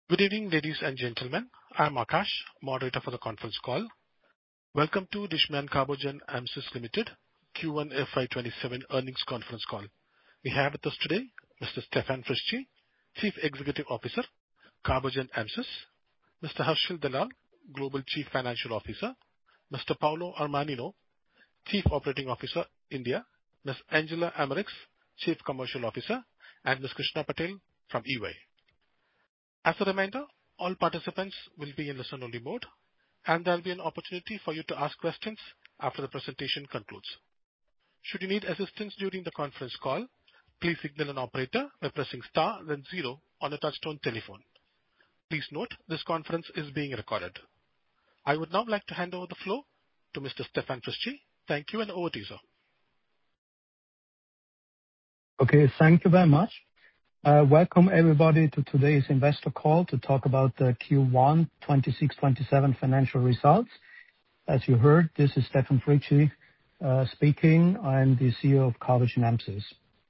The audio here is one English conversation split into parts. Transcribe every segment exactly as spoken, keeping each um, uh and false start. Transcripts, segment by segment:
Good evening, ladies and gentlemen. I'm Akash, moderator for the conference call. Welcome to Dishman Carbogen Amsys Limited Q one F Y twenty-seven earnings conference call. We have with us today Mister Stefan Frischi, Chief Executive Officer, Carbogen Amsys, Mister Harshil Dalal, Global Chief Financial Officer, Mister Paolo Armanino, Chief Operating Officer, India, Miz Angela Amarix, Chief Commercial Officer, and Miz Krishna Patel from E Y. As a reminder, all participants will be in listen-only mode, and there'll be an opportunity for you to ask questions after the presentation concludes. Should you need assistance during the conference call, please signal an operator by pressing star then zero on a touchtone telephone. Please note this conference is being recorded. I would now like to hand over the floor to Mister Stefan Frischi. Thank you, and over to you, sir. Okay, thank you very much. Uh, welcome everybody to today's investor call to talk about the Q one twenty-six twenty-seven financial results. As you heard, this is Stefan Frischi uh, speaking. I'm the C E O of Carbogen Amsys.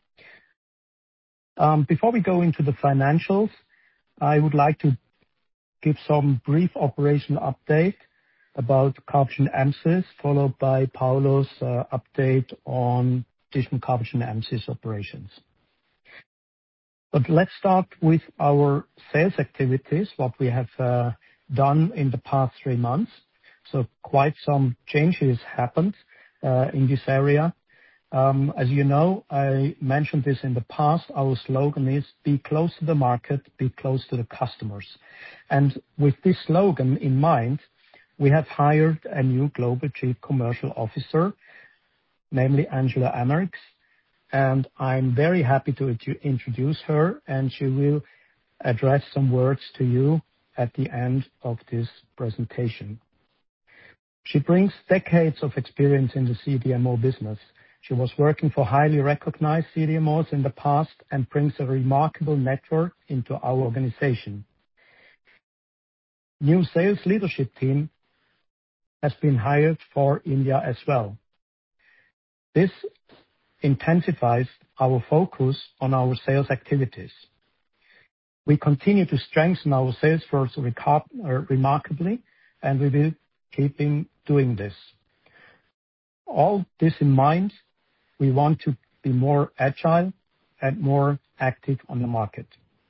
Um, before we go into the financials, I would like to give some brief operational update about Carbogen Amsys, followed by Paolo's uh, update on Dishman Carbogen Amsys operations. But let's start with our sales activities, what we have uh, done in the past three months. So quite some changes happened uh, in this area. Um, as you know, I mentioned this in the past, our slogan is be close to the market, be close to the customers. And with this slogan in mind, we have hired a new Global Chief Commercial Officer, namely Angela Amarix. And I'm very happy to introduce her, and she will address some words to you at the end of this presentation. She brings decades of experience in the C D M O business. She was working for highly recognized C D M Os in the past and brings a remarkable network into our organization. New sales leadership team has been hired for India as well. This intensifies our focus on our sales activities. We continue to strengthen our sales force remarkably, and we will keep doing this. All this in mind, we want to be more agile and more active on the market.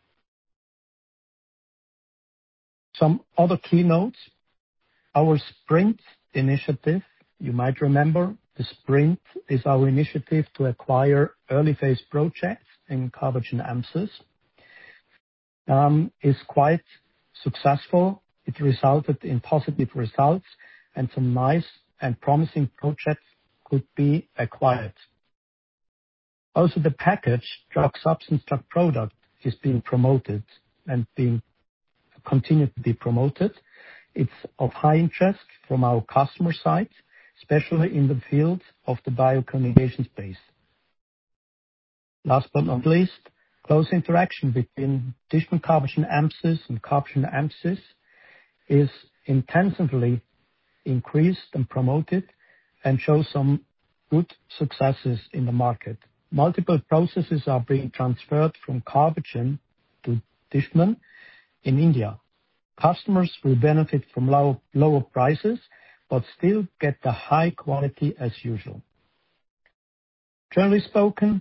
Some other keynotes. Our Sprint initiative, you might remember, the Sprint is our initiative to acquire early-phase projects in Carbogen Amsys. Um, is quite successful. It resulted in positive results, and some nice and promising projects could be acquired. Also, the package drug substance, drug product is being promoted and being continued to be promoted. It's of high interest from our customer side, especially in the field of the bioconjugation space. Last but not least, close interaction between Dishman Carbogen Amsys and Carbogen Amsys is intensively increased and promoted and shows some good successes in the market. Multiple processes are being transferred from Carbogen to Dishman in India. Customers will benefit from low, lower prices, but still get the high quality as usual. Generally spoken,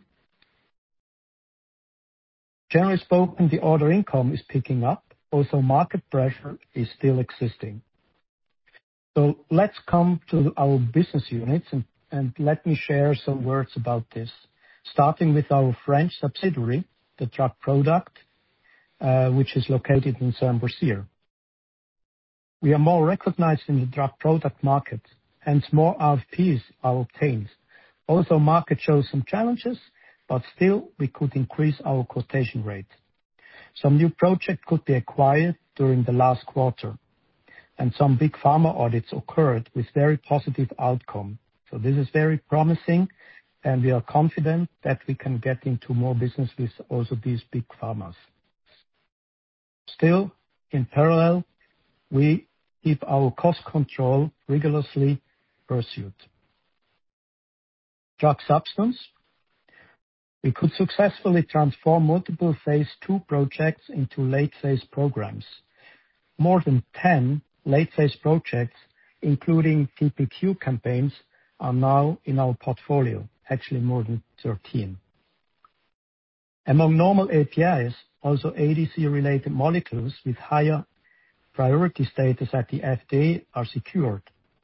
generally spoken, the order income is picking up, although market pressure is still existing. So let's come to our business units, and, and let me share some words about this. Starting with our French subsidiary, the drug product, uh, which is located in Saint-Brécieux. We are more recognized in the drug product market, hence more R F Ps are obtained. Also, market shows some challenges, but still we could increase our quotation rate. Some new projects could be acquired during the last quarter, and some big pharma audits occurred with very positive outcome. So this is very promising, and we are confident that we can get into more business with also these big pharmas. Still, in parallel, we keep our cost control rigorously pursued. Drug substance. We could successfully transform multiple phase two projects into late-phase programs. More than ten late-phase projects, including T P Q campaigns, are now in our portfolio. Actually, more than thirteen. Among normal A P Is, also A D C-related molecules with higher priority status at the F D A are secured.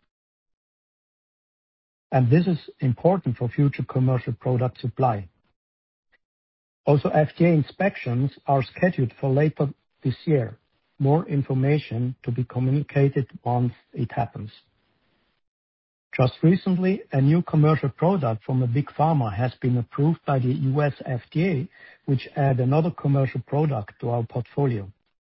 And this is important for future commercial product supply. Also, F D A inspections are scheduled for later this year. More information to be communicated once it happens. Just recently, a new commercial product from a big pharma has been approved by the U S F D A, which add another commercial product to our portfolio.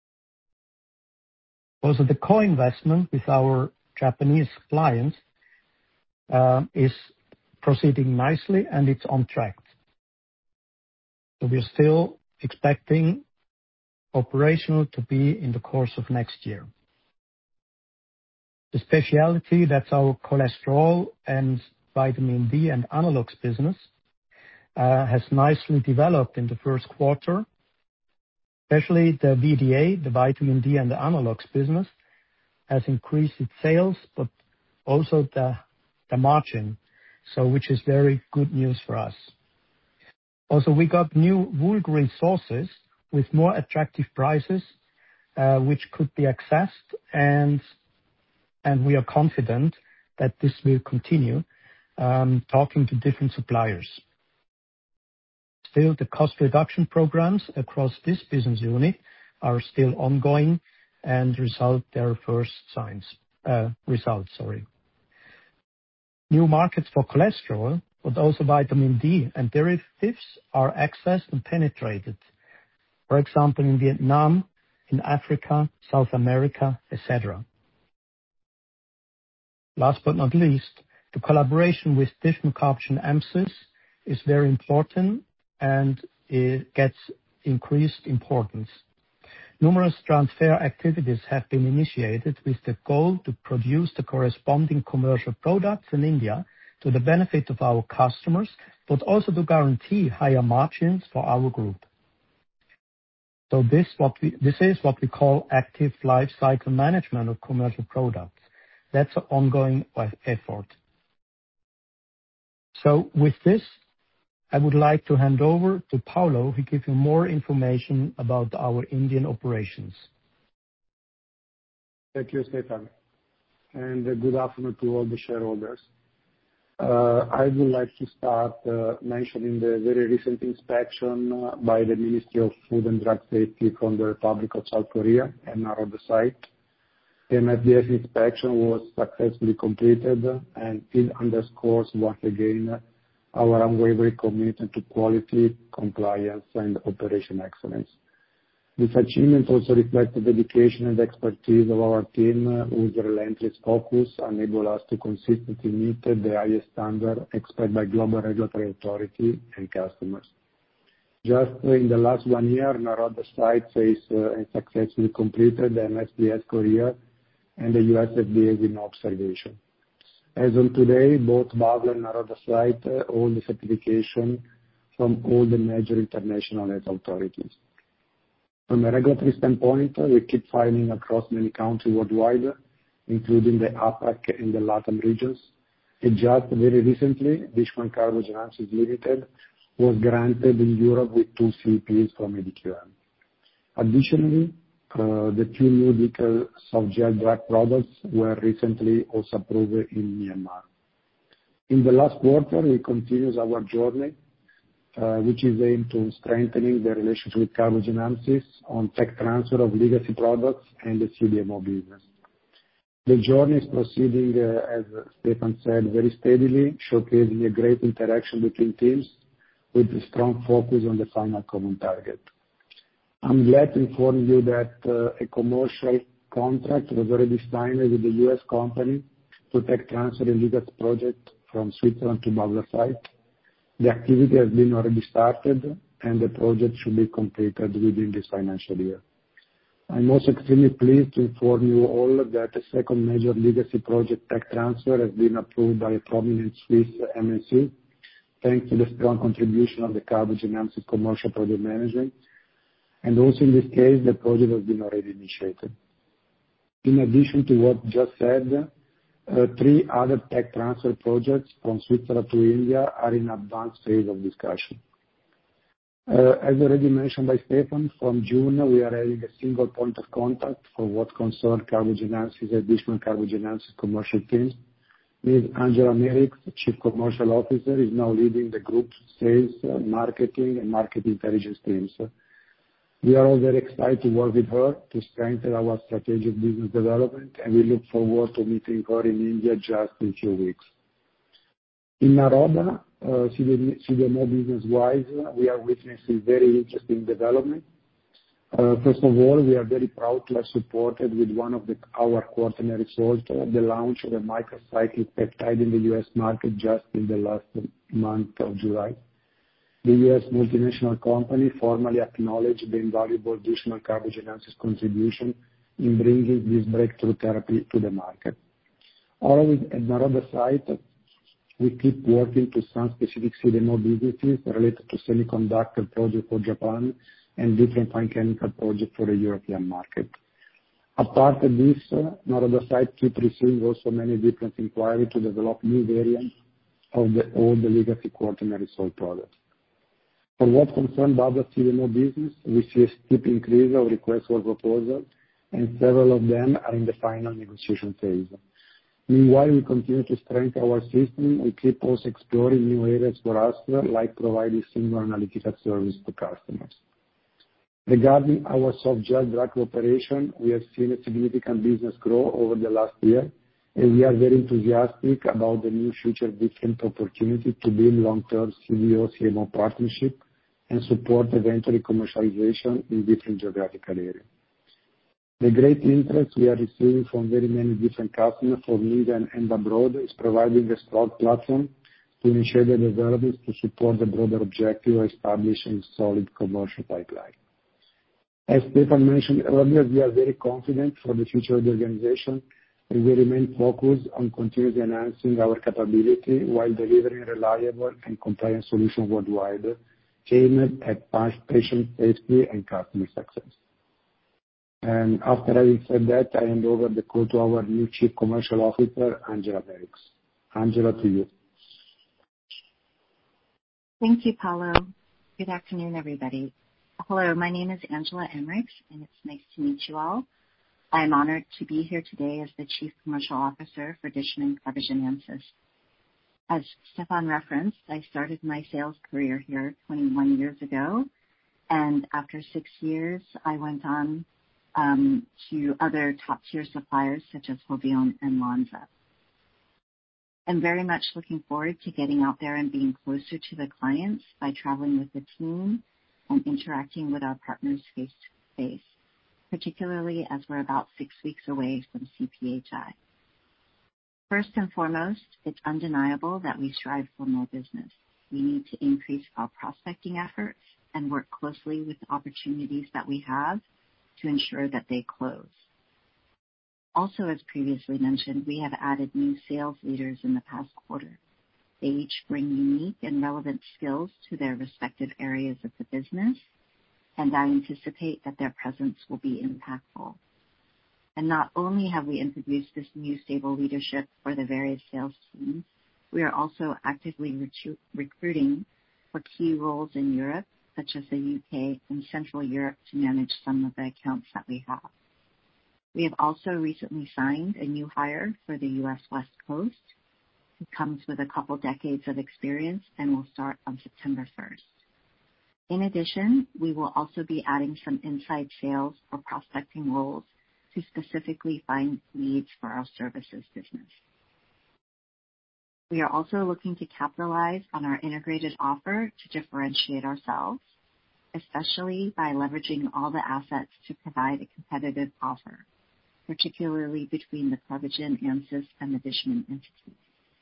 Also, the co-investment with our Japanese clients uh, is proceeding nicely, and it's on track. So we're still expecting operational to be in the course of next year. The specialty, that's our cholesterol and vitamin D and analogs business, uh, has nicely developed in the first quarter. Especially the V D A, the vitamin D and the analogs business, has increased its sales, but also the, the margin, so which is very good news for us. Also, we got new wool resources with more attractive prices, uh, which could be accessed, and and we are confident that this will continue, um, talking to different suppliers. Still, the cost reduction programs across this business unit are still ongoing and result their first signs, uh, results, sorry. New markets for cholesterol, but also vitamin D and derivatives are accessed and penetrated. For example, in Vietnam, in Africa, South America, et cetera. Last but not least, the collaboration with different carbogen A M S is is very important, and it gets increased importance. Numerous transfer activities have been initiated with the goal to produce the corresponding commercial products in India to the benefit of our customers, but also to guarantee higher margins for our group. So this, what we, this is what we call active life cycle management of commercial products. That's an ongoing effort. So with this, I would like to hand over to Paolo, who gives you more information about our Indian operations. Thank you, Stefan, and good afternoon to all the shareholders. Uh, I would like to start uh, mentioning the very recent inspection uh, by the Ministry of Food and Drug Safety from the Republic of South Korea at Naroda site. The F D A inspection was successfully completed, and it underscores once again our unwavering commitment to quality, compliance, and operation excellence. This achievement also reflects the dedication and expertise of our team, whose relentless focus enable us to consistently meet the highest standard expected by global regulatory authority and customers. Just in the last one year, Naroda site faced uh, and successfully completed the F D A Korea and the U S F D A with no observation. As of today, both Basel and Naroda site uh, hold the certification from all the major international health authorities. From a regulatory standpoint, uh, we keep filing across many countries worldwide, including the APAC and the LATAM regions. And just very recently, Dishman Carbogen A M S Limited was granted in Europe with two C Ps from E D Q M. Additionally, Uh, the two new Dical soft gel drug products were recently also approved in Myanmar. In the last quarter, we continued our journey, uh, which is aimed to strengthening the relationship with Carbogen A M S on tech transfer of legacy products and the C D M O business. The journey is proceeding, uh, as Stefan said, very steadily, showcasing a great interaction between teams with a strong focus on the final common target. I'm glad to inform you that uh, a commercial contract was already signed with the U S company to tech transfer a legacy project from Switzerland to Basel site. The activity has been already started, and the project should be completed within this financial year. I'm also extremely pleased to inform you all that a second major legacy project tech transfer has been approved by a prominent Swiss M N C thanks to the strong contribution of the Carbogen AMSUS commercial project management. Also in this case, the project has been already initiated. In addition to what just said, uh, three other tech transfer projects from Switzerland to India are in advanced phase of discussion. Uh, as already mentioned by Stefan, from June we are having a single point of contact for what concerns Carbogen AMSUS additional Carbogen AMSUS commercial teams. Miz Angela Merrick, Chief Commercial Officer, is now leading the group's sales, uh, marketing, and market intelligence teams. We are all very excited to work with her to strengthen our strategic business development, and we look forward to meeting her in India just in a few weeks. In Naroda, uh, C D M O business-wise, we are witnessing very interesting development. Uh, first of all, we are very proud to have supported with one of the, our quaternary results, uh, the launch of a microcyclic peptide in the U S market just in the last month of July. The U S multinational company formally acknowledged the invaluable additional Carbogen AMSUS contribution in bringing this breakthrough therapy to the market. Always at Naroda site, we keep working to some specific C D M O businesses related to semiconductor project for Japan and different fine chemical project for the European market. Apart from this, uh, Naroda site keep receiving also many different inquiries to develop new variants of the old legacy quaternary salt products. For what concerns other C D M O business, we see a steep increase of requests for proposals, and several of them are in the final negotiation phase. Meanwhile, we continue to strengthen our system. We keep also exploring new areas for us, like providing single analytical service to customers. Regarding our soft gel drug operation, we have seen a significant business grow over the last year, and we are very enthusiastic about the new future different opportunity to build long-term C D O C M O partnership and support eventually commercialization in different geographical areas. The great interest we are receiving from very many different customers from India and abroad is providing a strong platform to initiate the developments to support the broader objective of establishing a solid commercial pipeline. As Stefan mentioned earlier, we are very confident for the future of the organization, and we remain focused on continuously enhancing our capability while delivering reliable and compliant solutions worldwide, aimed at patient safety and customer success. And after having said that, I hand over the call to our new Chief Commercial Officer, Angela Merrick. Angela, to you. Thank you, Paolo. Good afternoon, everybody. Hello, my name is Angela Emmerich, and it's nice to meet you all. I'm honored to be here today as the Chief Commercial Officer for Dishman Carbogen AMSUS. As Stefan referenced, I started my sales career here twenty-one years ago, and after six years, I went on um, to other top-tier suppliers such as Hovione and Lonza. I'm very much looking forward to getting out there and being closer to the clients by traveling with the team and interacting with our partners face-to-face, particularly as we're about six weeks away from C P H I. First and foremost, it's undeniable that we strive for more business. We need to increase our prospecting efforts and work closely with the opportunities that we have to ensure that they close. Also, as previously mentioned, we have added new sales leaders in the past quarter. They each bring unique and relevant skills to their respective areas of the business, and I anticipate that their presence will be impactful. And not only have we introduced this new stable leadership for the various sales teams, we are also actively recru- recruiting for key roles in Europe, such as the U K and Central Europe, to manage some of the accounts that we have. We have also recently signed a new hire for the U S West Coast, who comes with a couple decades of experience and will start on September first. In addition, we will also be adding some inside sales or prospecting roles to specifically find leads for our services business. We are also looking to capitalize on our integrated offer to differentiate ourselves, especially by leveraging all the assets to provide a competitive offer, particularly between the Carbogen AMSUS and the Dishman entities.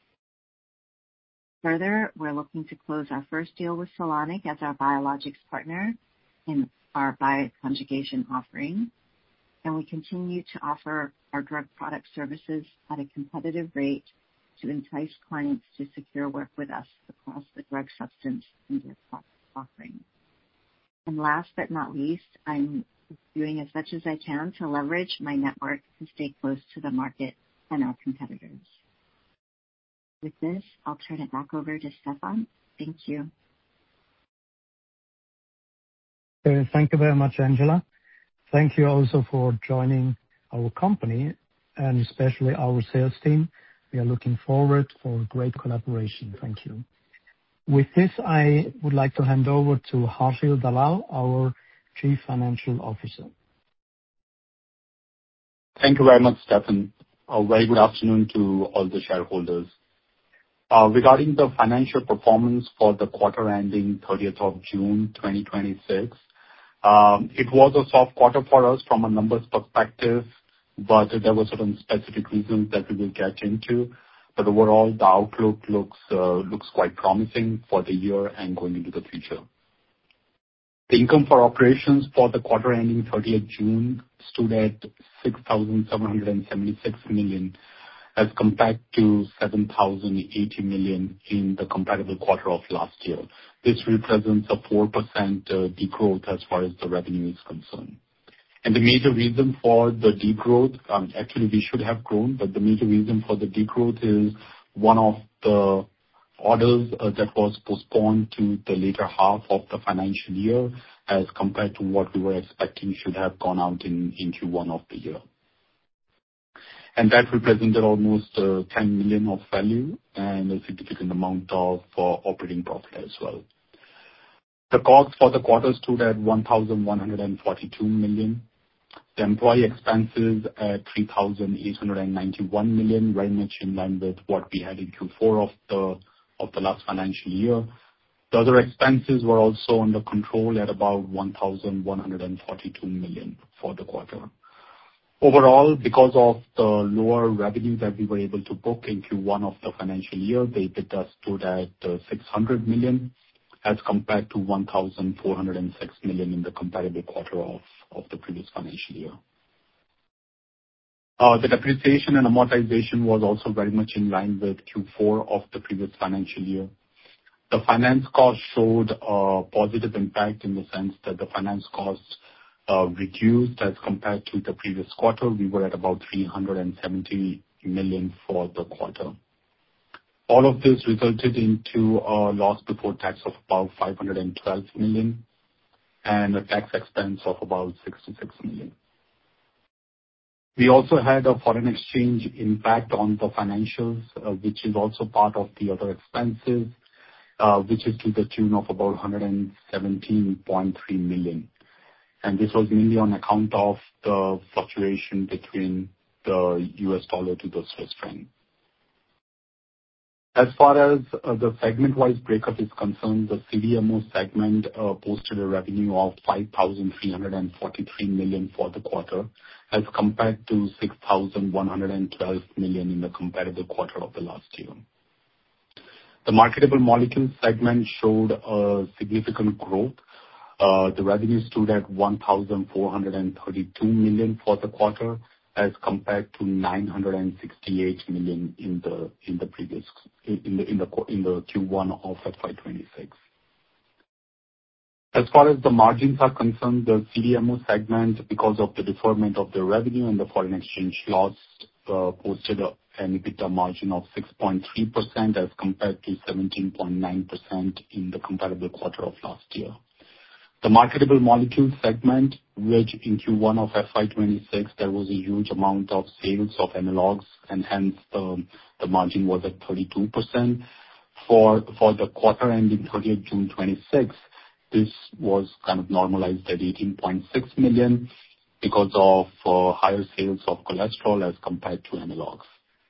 Further, we're looking to close our first deal with Solonic as our biologics partner in our bioconjugation offering, and we continue to offer our drug product services at a competitive rate to entice clients to secure work with us across the drug substance and drug product offering. And last but not least, I'm doing as much as I can to leverage my network to stay close to the market and our competitors. With this, I'll turn it back over to Stefan. Thank you. Okay, thank you very much, Angela. Thank you also for joining our company and especially our sales team. We are looking forward for great collaboration. Thank you. With this, I would like to hand over to Harshil Dalal, our Chief Financial Officer. Thank you very much, Stefan. A very good afternoon to all the shareholders. Uh, regarding the financial performance for the quarter ending thirtieth of June twenty twenty-six, um, it was a soft quarter for us from a numbers perspective, but there were certain specific reasons that we will get into. But overall, the outlook looks uh, looks quite promising for the year and going into the future. The income for operations for the quarter ending thirtieth of June stood at six thousand seven hundred seventy-six million as compared to seven thousand eighty million in the comparable quarter of last year. This represents a four percent uh, degrowth as far as the revenue is concerned. And the major reason for the degrowth, um, actually we should have grown, but the major reason for the degrowth is one of the orders uh, that was postponed to the later half of the financial year as compared to what we were expecting should have gone out in, in Q one of the year. And that represented almost uh, ten million of value and a significant amount of uh, operating profit as well. The cost for the quarter stood at one thousand one hundred forty-two million. The employee expenses at three thousand eight hundred ninety-one million, very much in line with what we had in Q four of the of the last financial year. The other expenses were also under control at about one thousand one hundred forty-two million for the quarter. Overall, because of the lower revenue that we were able to book in Q one of the financial year, the EBITDA stood at uh, six hundred million as compared to one thousand four hundred six million in the comparable quarter of, of the previous financial year. Uh, the depreciation and amortization was also very much in line with Q four of the previous financial year. The finance cost showed a positive impact in the sense that the finance cost uh, reduced as compared to the previous quarter. We were at about three hundred seventy million for the quarter. All of this resulted into a loss before tax of about five hundred twelve million and a tax expense of about sixty-six million. We also had a foreign exchange impact on the financials, uh, which is also part of the other expenses, uh, which is to the tune of about one hundred seventeen point three million. And this was mainly on account of the fluctuation between the U S dollar to the Swiss franc. As far as uh, the segment-wise breakup is concerned, the C D M O segment uh, posted a revenue of five thousand three hundred forty-three million for the quarter, as compared to six thousand one hundred twelve million in the comparable quarter of the last year. The marketable molecules segment showed a significant growth. Uh, the revenue stood at one thousand four hundred thirty-two million for the quarter, as compared to nine hundred sixty-eight million in the in the previous in the in the in the Q one of F Y twenty-six. As far as the margins are concerned, the C D M O segment, because of the deferment of the revenue and the foreign exchange loss, uh, posted a, an EBITDA margin of six point three percent as compared to seventeen point nine percent in the comparable quarter of last year. The marketable molecules segment, which in Q one of F Y twenty-six, there was a huge amount of sales of analogs, and hence the, the margin was at thirty-two percent. For, for the quarter ending thirtieth of June twenty-six, this was kind of normalized at eighteen point six million because of uh, higher sales of cholesterol as compared to analogs.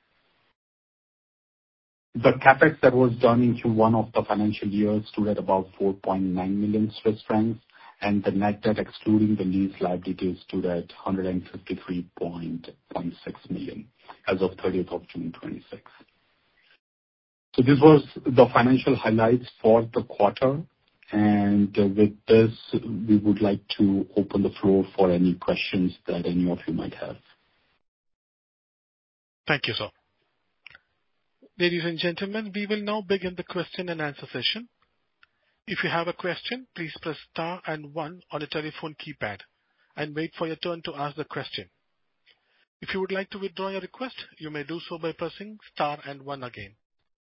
The capex that was done in Q one of the financial year stood at about four point nine million Swiss francs, and the net debt excluding the lease liabilities stood at one hundred fifty-three point six million as of thirtieth of June twenty-six. So this was the financial highlights for the quarter, and uh, with this, we would like to open the floor for any questions that any of you might have. Thank you, sir. Ladies and gentlemen, we will now begin the question and answer session. If you have a question, please press star and one on your telephone keypad and wait for your turn to ask the question. If you would like to withdraw your request, you may do so by pressing star and one again.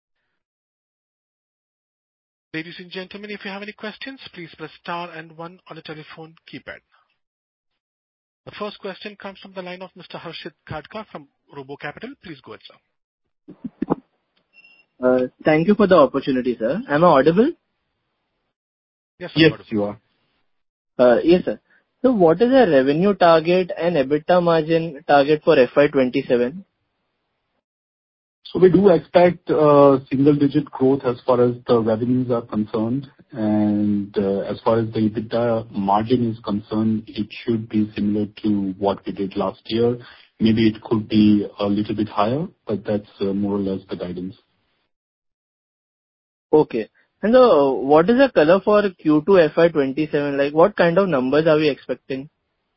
Ladies and gentlemen, if you have any questions, please press star and one on your telephone keypad. The first question comes from the line of Mister Harshit Khadka from Robo Capital. Please go ahead, sir. Uh, thank you for the opportunity, sir. Am I audible? Yes, Yes, audible. you are. Uh, yes, sir. So what is the revenue target and EBITDA margin target for F Y twenty-seven? So we do expect uh, single-digit growth as far as the revenues are concerned, and uh, as far as the EBITDA margin is concerned, it should be similar to what we did last year. Maybe it could be a little bit higher, but that's uh, more or less the guidance. Okay. And uh, what is the color for Q two F Y twenty-seven? Like, what kind of numbers are we expecting?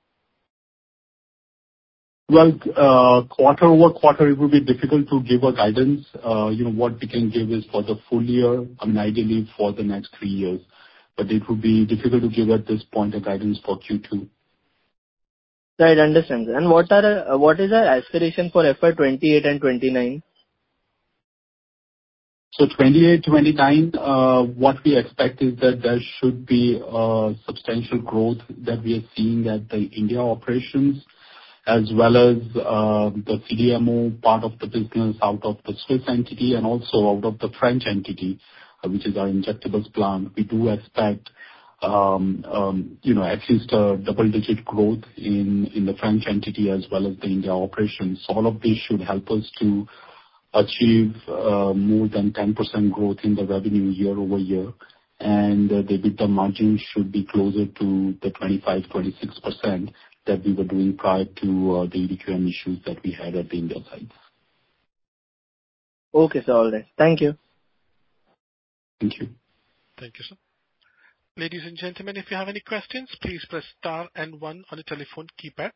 Well, uh, quarter-over-quarter, it would be difficult to give a guidance. Uh, You know, what we can give is for the full year, I mean, ideally for the next three years. But it would be difficult to give at this point a guidance for Q two. Right, understand. And what are uh, what is our aspiration for F Y twenty-eight and twenty-nine? So twenty-eight, twenty-nine, uh, what we expect is that there should be uh, substantial growth that we are seeing at the India operations, as well as uh, the C D M O part of the business out of the Swiss entity and also out of the French entity, uh, which is our injectables plant. We do expect, um, um, you know, at least a double-digit growth in in the French entity as well as the India operations. So all of this should help us to achieve uh, more than ten percent growth in the revenue year-over-year, and uh, the EBITDA margin should be closer to the twenty-five to twenty-six percent that we were doing prior to uh, the E D Q M issues that we had at the India sites. Okay, sir. All right. Thank you. Thank you. Thank you, sir. Ladies and gentlemen, if you have any questions, please press star and one on your telephone keypad.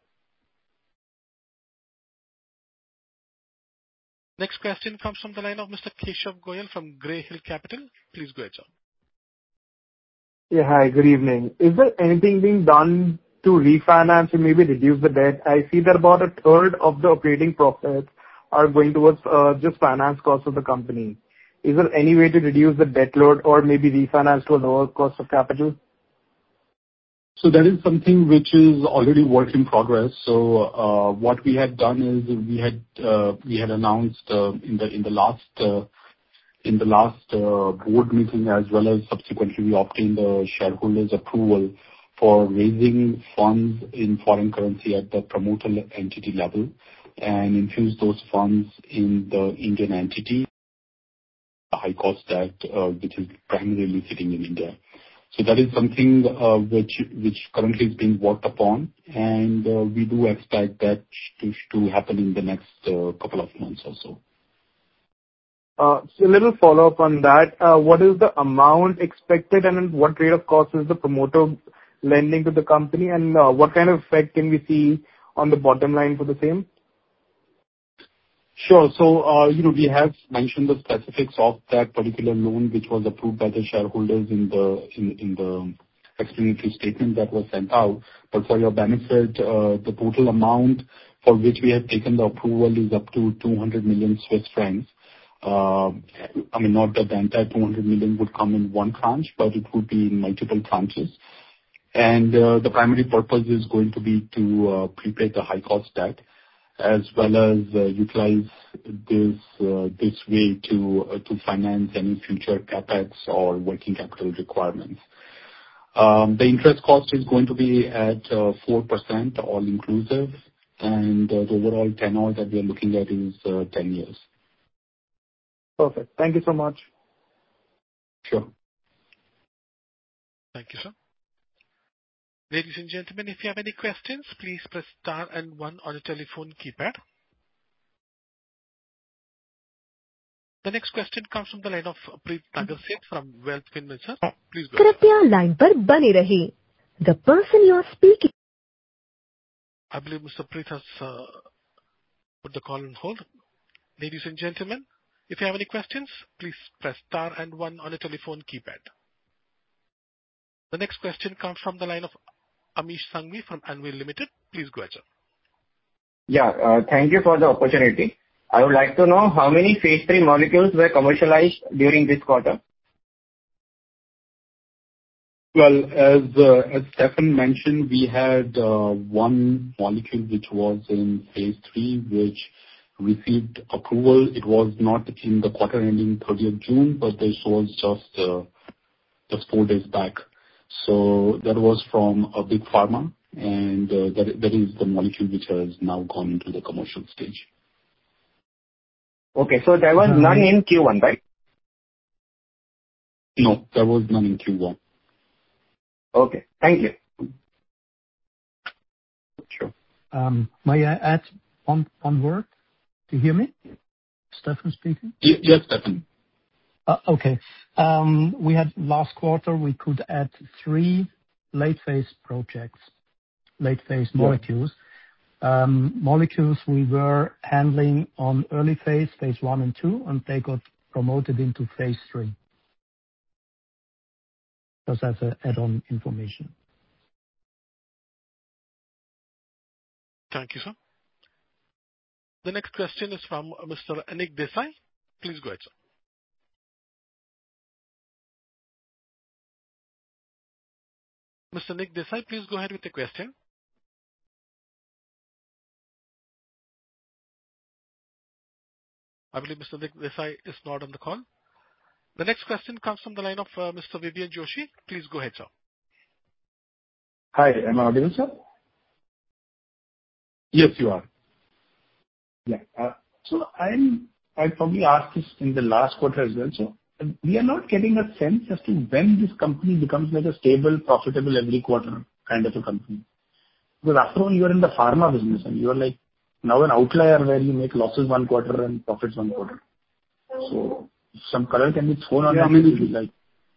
Next question comes from the line of Mister Keshav Goyal from Grey Hill Capital. Please go ahead, sir. Yeah, hi, good evening. Is there anything being done to refinance and maybe reduce the debt? I see that about a third of the operating profits are going towards uh, just finance costs of the company. Is there any way to reduce the debt load or maybe refinance to a lower cost of capital? So that is something which is already work in progress. So uh, what we had done is we had uh, we had announced uh, in the in the last uh, in the last uh, board meeting, as well as subsequently we obtained the shareholders' approval for raising funds in foreign currency at the promoter entity level and infuse those funds in the Indian entity, high cost debt, uh, which is primarily sitting in India. So that is something uh, which which currently is being worked upon, and uh, we do expect that to to happen in the next uh, couple of months or so. Uh, so a little follow-up on that. Uh, what is the amount expected and what rate of cost is the promoter lending to the company, and uh, what kind of effect can we see on the bottom line for the same? Sure. So, uh, you know, we have mentioned the specifics of that particular loan, which was approved by the shareholders in the in in the explanatory statement that was sent out. But for your benefit, uh, the total amount for which we have taken the approval is up to two hundred million Swiss francs. Uh, I mean, not that the entire two hundred million would come in one tranche, but it would be in multiple tranches. And uh, the primary purpose is going to be to uh, prepay the high-cost debt, as well as uh, utilize this uh, this way to uh, to finance any future capex or working capital requirements. Um, the interest cost is going to be at uh, four percent all inclusive, and uh, the overall tenor that we are looking at is uh, ten years. Perfect. Thank you so much. Sure. Thank you, sir. Ladies and gentlemen, if you have any questions, please press star and one on your telephone keypad. The next question comes from the line of Preet Nagar Seth from Wealth Finvestors. Please go ahead. कृपया line पर बने रहिए. The person you are speaking. I believe Mister Preet has uh, put the call on hold. Ladies and gentlemen, If you have any questions, please press star and one on your telephone keypad. The next question comes from the line of Amish Sanghvi from Anvil Limited. Please go ahead, sir. Yeah, uh, thank you for the opportunity. I would like to know how many phase three molecules were commercialized during this quarter. Well, as uh, as Stefan mentioned, we had uh, one molecule which was in phase three, which received approval. It was not in the quarter ending thirtieth of June, but this was just uh, just four days back. So that was from a big pharma, and uh, that that is the molecule which has now gone into the commercial stage. Okay, so there was none in Q one, right? No, there was none in Q one. Okay, thank you. Sure. Um, may I add one, one word? Do you hear me? Stefan speaking? Y- yes, Stefan. Uh, okay. Um, we had last quarter, we could add three late phase projects, late phase Yeah. molecules. Um, molecules we were handling on early phase, phase one and two, and they got promoted into phase three. Just as an add-on information. Thank you, sir. The next question is from Mister Anik Desai. Please go ahead, sir. Mister Nick Desai, please go ahead with the question. I believe Mister Nick Desai is not on the call. The next question comes from the line of uh, Mister Vivian Joshi. Please go ahead, sir. Hi, am I audible, sir? Yes, you are. Yeah. Uh, so I'm, I probably asked this in the last quarter as well. So uh, we are not getting a sense as to when this company becomes like a stable, profitable every quarter kind of a company. Because after all, you are in the pharma business and you are like now an outlier where you make losses one quarter and profits one quarter. So some color can be thrown on Yeah, that. I mean, It is like,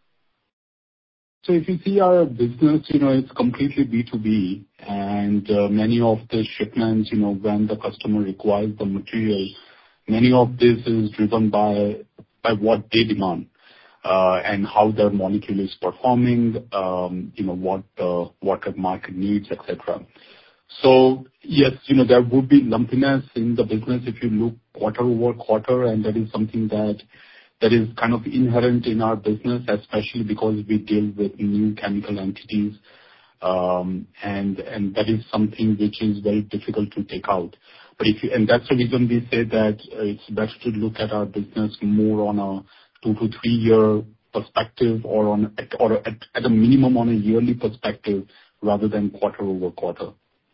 So if you see our business, you know, it's completely B two B, and uh, many of the shipments, you know, when the customer requires the material, many of this is driven by by what they demand, uh, and how their molecule is performing, um, you know, what uh, what the market needs, et cetera. So yes, you know, there would be lumpiness in the business if you look quarter over quarter, and that is something that that is kind of inherent in our business, especially because we deal with new chemical entities. Um, and and that is something which is very difficult to take out. But if you, and that's the reason we say that uh, it's best to look at our business more on a two to three year perspective, or on or at, at a minimum on a yearly perspective, rather than quarter over quarter.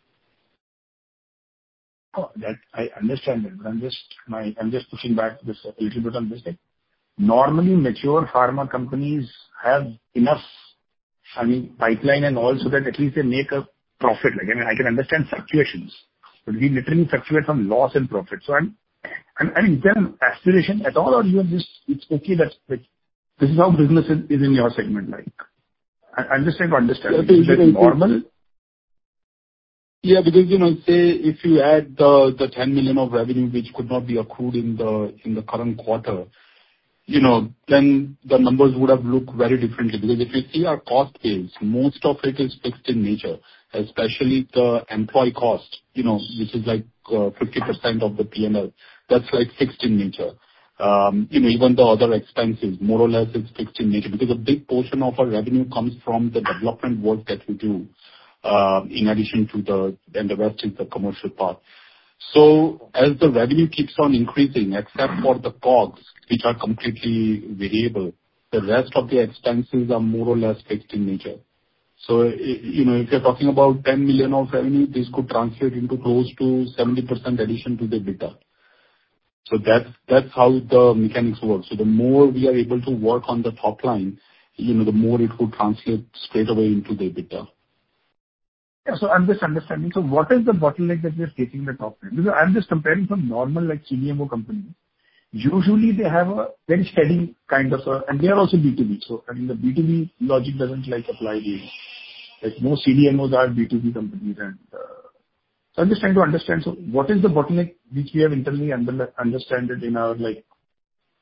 oh, that I understand that, but I'm just my I'm just pushing back this a little bit on this. Like, normally, mature pharma companies have enough, I mean, pipeline and all, so that at least they make a profit. Like, I mean, I can understand fluctuations, but we literally fluctuate from loss and profit. So I'm, I'm I mean, is there an aspiration at all, or you are just, it's okay that, like, this is how business is, is in your segment, like? I, I'm just trying to understand. Yeah, Is that normal? Yeah, because, you know, say if you add the the ten million of revenue which could not be accrued in the in the current quarter, you know, then the numbers would have looked very differently. Because if you see our cost base, most of it is fixed in nature, especially the employee cost, you know, which is like uh, fifty percent of the P and L. That's like fixed in nature. Um, you know, even the other expenses, more or less, it's fixed in nature, because a big portion of our revenue comes from the development work that we do, uh, in addition to the, and the rest is the commercial part. So as the revenue keeps on increasing, except for the COGS, which are completely variable, the rest of the expenses are more or less fixed in nature. So, i- you know, if you're talking about ten million of revenue, this could translate into close to seventy percent addition to the EBITDA. So that's, that's how the mechanics work. So the more we are able to work on the top line, you know, the more it would translate straight away into the EBITDA. Yeah, so I'm just understanding. So what is the bottleneck that we're facing the top line? Because I'm just comparing some normal, like, C D M O companies. Usually they have a very steady kind of a, and they are also B two B. So, I mean, the B two B logic doesn't, like, apply here. Like, most C D M Os are B two B companies, and uh, so I'm just trying to understand. So what is the bottleneck which we have internally under, understand it in our, like,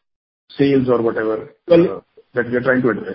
sales or whatever Well, uh, that we are trying to address?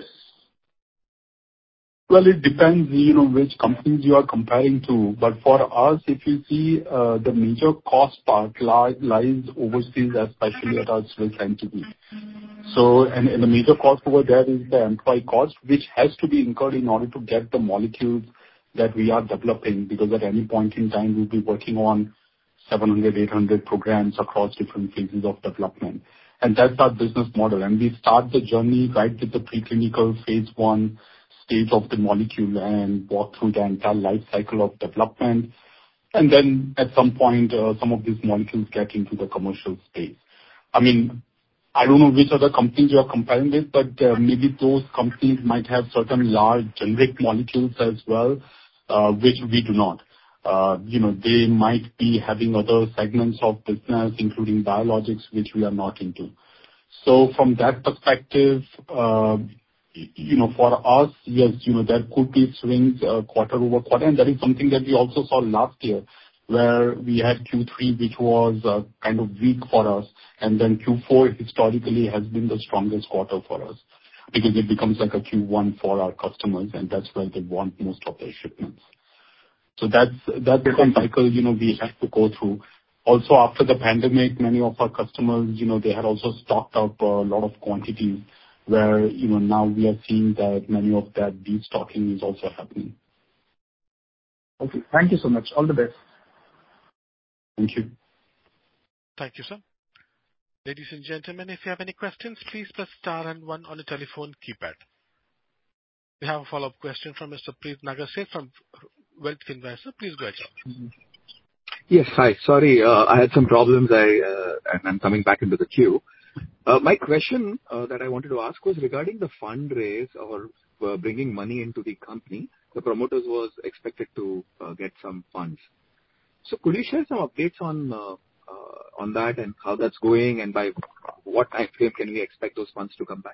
Well, it depends, you know, which companies you are comparing to. But for us, if you see, uh, the major cost part li- lies overseas, especially at our Swiss entity. So, and, and the major cost over there is the employee cost, which has to be incurred in order to get the molecules that we are developing, because at any point in time, we'll be working on seven hundred, eight hundred programs across different phases of development. And that's our business model. And we start the journey right with the preclinical phase one stage of the molecule and walk through the entire life cycle of development. And then at some point, uh, some of these molecules get into the commercial space. I mean, I don't know which other companies you are comparing with, but uh, maybe those companies might have certain large generic molecules as well, uh, which we do not. Uh, you know, they might be having other segments of business, including biologics, which we are not into. So from that perspective, uh, you know, for us, yes, you know, there could be swings uh, quarter over quarter, and that is something that we also saw last year, where we had Q three, which was uh, kind of weak for us, and then Q four historically has been the strongest quarter for us, because it becomes like a Q one for our customers, and that's where they want most of their shipments. So that's that's the cycle, you know, we have to go through. Also, after the pandemic, many of our customers, you know, they had also stocked up a lot of quantities, where, you know, now we are seeing that many of that destocking is also happening. Okay. Thank you so much. All the best. Thank you. Thank you, sir. Ladies and gentlemen, if you have any questions, please press star and one on the telephone keypad. We have a follow-up question from Mister Preet Nagarse from Wealth Advisor. Please go ahead, sir. Yes, hi. Sorry, uh, I had some problems. I uh, and I'm coming back into the queue. Uh, my question uh, that I wanted to ask was regarding the fundraise or uh, bringing money into the company. The promoters was expected to uh, get some funds. So could you share some updates on uh, uh, on that and how that's going, and by what time frame can we expect those funds to come back?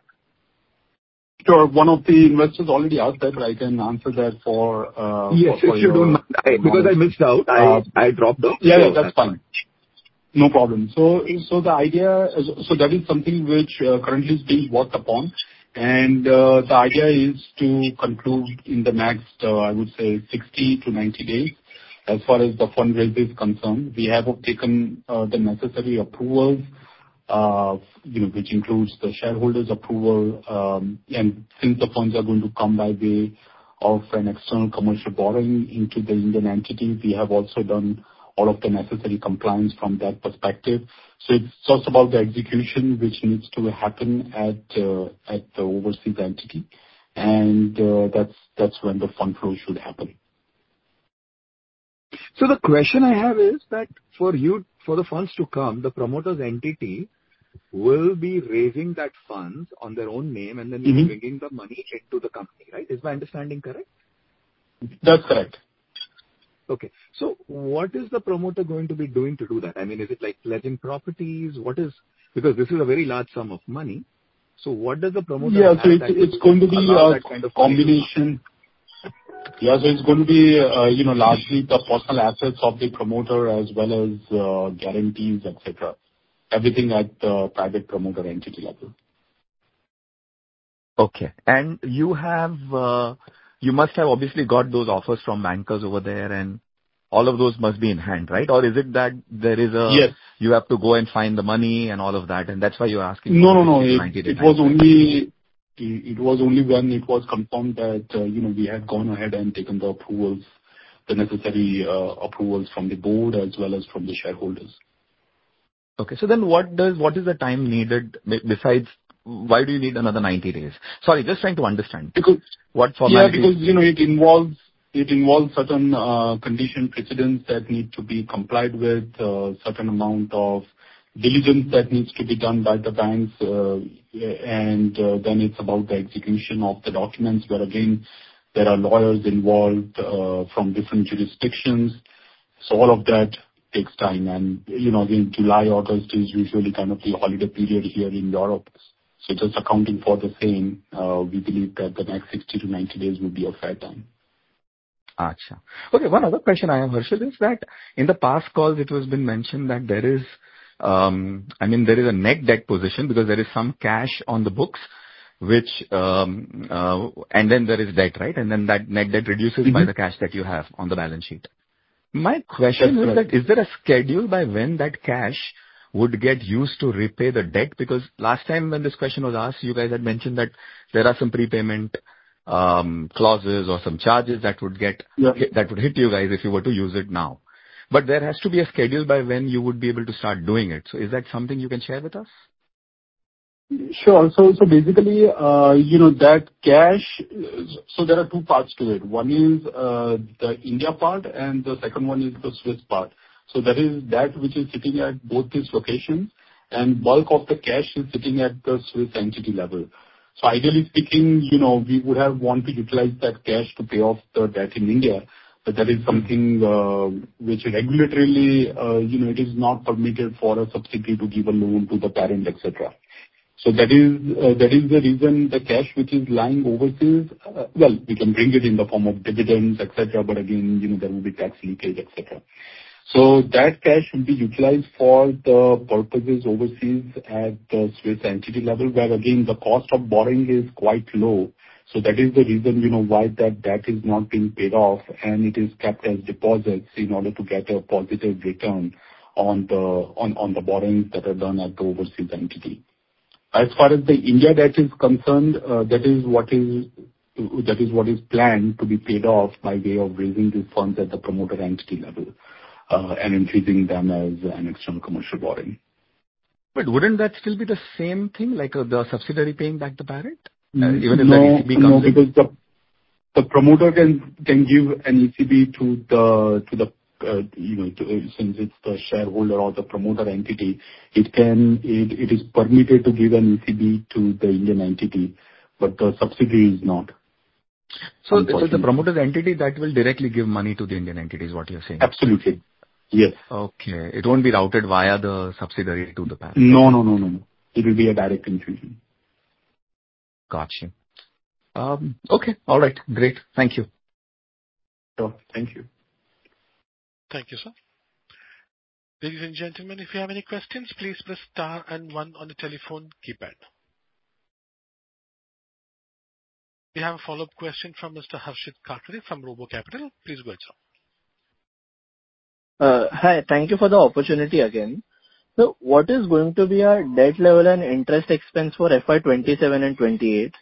Sure. One of the investors already asked that, but I can answer that for uh, yes, for, for if you your, don't mind, I, because I missed out. I uh, I dropped out. Yeah, so yeah, that's, that's fine. fine. No problem. So, so the idea, is, so that is something which uh, currently is being worked upon, and uh, the idea is to conclude in the next, uh, I would say, sixty to ninety days. As far as the fundraise is concerned, we have taken uh, the necessary approvals, uh, you know, which includes the shareholders' approval, um, and since the funds are going to come by way of an external commercial borrowing into the Indian entity, we have also done all of the necessary compliance from that perspective. So it's just about the execution which needs to happen at uh, at the overseas entity, and uh, that's that's when the fund flow should happen. So the question I have is that for you, for the funds to come, the promoter's entity will be raising that funds on their own name and then mm-hmm. bringing the money into the company, right? Is my understanding correct? That's correct. Okay. So what is the promoter going to be doing to do that? I mean, is it like pledging properties? What is, because this is a very large sum of money. So what does the promoter Yeah, have so it's, it's going to be a kind of combination. Yeah, so it's going to be, uh, you know, largely the personal assets of the promoter as well as uh, guarantees, et cetera. Everything at the private promoter entity level. Okay. And you have, uh, you must have obviously got those offers from bankers over there, and all of those must be in hand, right? Or is it that there is a, yes. you have to go and find the money and all of that, and that's why you're asking? No, no, no. It, it was only, it was only when it was confirmed that, uh, you know, we had gone ahead and taken the approvals, the necessary uh, approvals from the board as well as from the shareholders. Okay. So then what does, what is the time needed besides, why do you need another ninety days? Sorry, just trying to understand. Because, what formality? Yeah, because, you know, it involves, it involves certain uh, condition precedents that need to be complied with, uh, certain amount of diligence that needs to be done by the banks, uh, and uh, then it's about the execution of the documents, where again, there are lawyers involved uh, from different jurisdictions. So all of that takes time. And, you know, again, July, August is usually kind of the holiday period here in Europe. So just accounting for the same, uh, we believe that the next sixty to ninety days will be a fair time. Achha. Okay, one other question I have, Harshad, is that in the past calls it was been mentioned that there is um, I mean, there is a net debt position because there is some cash on the books, which, um, uh, and then there is debt, right? And then that net debt reduces by Mm-hmm. the cash that you have on the balance sheet. My question That's is right. that, is there a schedule by when that cash would get used to repay the debt? Because last time when this question was asked, you guys had mentioned that there are some prepayment um, clauses or some charges that would get Yeah. that would hit you guys if you were to use it now. But there has to be a schedule by when you would be able to start doing it. So is that something you can share with us? Sure. So so basically, uh, you know, that cash, so there are two parts to it. One is uh, the India part, and the second one is the Swiss part. So that is that which is sitting at both these locations, and bulk of the cash is sitting at the Swiss entity level. So ideally speaking, you know, we would have want to utilize that cash to pay off the debt in India, but that is something uh, which regulatorily, uh, you know, it is not permitted for a subsidiary to give a loan to the parent, et cetera. So that is uh, that is the reason the cash which is lying overseas, uh, well, we can bring it in the form of dividends, et cetera, but again, you know, there will be tax leakage, et cetera. So that cash will be utilized for the purposes overseas at the Swiss entity level, where again, the cost of borrowing is quite low. So that is the reason, you know, why that debt is not being paid off, and it is kept as deposits in order to get a positive return on the on on the borrowings that are done at the overseas entity. As far as the India debt is concerned, uh, that is what is that is what is planned to be paid off by way of raising these funds at the promoter entity level, uh, and increasing them as an external commercial borrowing. But wouldn't that still be the same thing, like uh, the subsidiary paying back the parent? Uh, even if No, the E C B no, comes in? because the the promoter can can give an E C B to the to the uh, you know to, since it's the shareholder or the promoter entity, it can it, it is permitted to give an E C B to the Indian entity, but the subsidiary is not. So, so the promoter's entity that will directly give money to the Indian entity is what you're saying? Absolutely. Yes. Okay. It won't be routed via the subsidiary to the parent. No, no, no, no, no. It will be a direct infusion. Gotcha. Um, okay. All right. Great. Thank you. Sure. Thank you. Thank you, sir. Ladies and gentlemen, if you have any questions, please press star and one on the telephone keypad. We have a follow-up question from Mister Harshit Kakade from Robo Capital. Please go ahead, sir. Uh, Hi. Thank you for the opportunity again. So what is going to be our debt level and interest expense for F Y twenty-seven and twenty-eight?